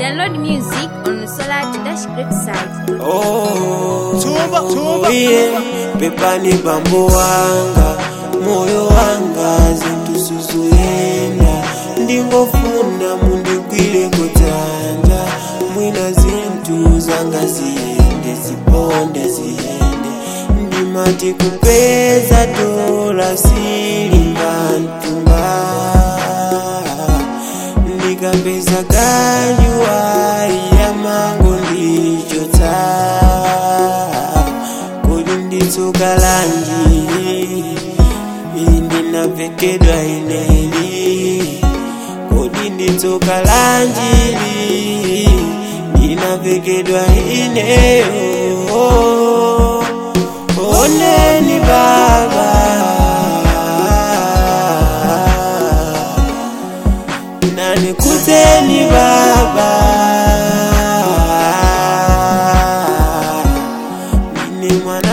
Download music on the solar-great-site. Pepani bambo wanga, moyo wanga zintusuzuyenda. Ndingofuna mundigwire kutanja, mwina zintu zanga ziyende, ziponde ziyende. Ndimati kupeza dola silimba ntumba, ndikapeza kanyuwa ya mango ndichota. Kodi nditsoka lanji ndinavekedwa ineli, kodi nditsoka lanji ndinavekedwa ineyo. Oneni baba, nani kuteni baba, mini mwana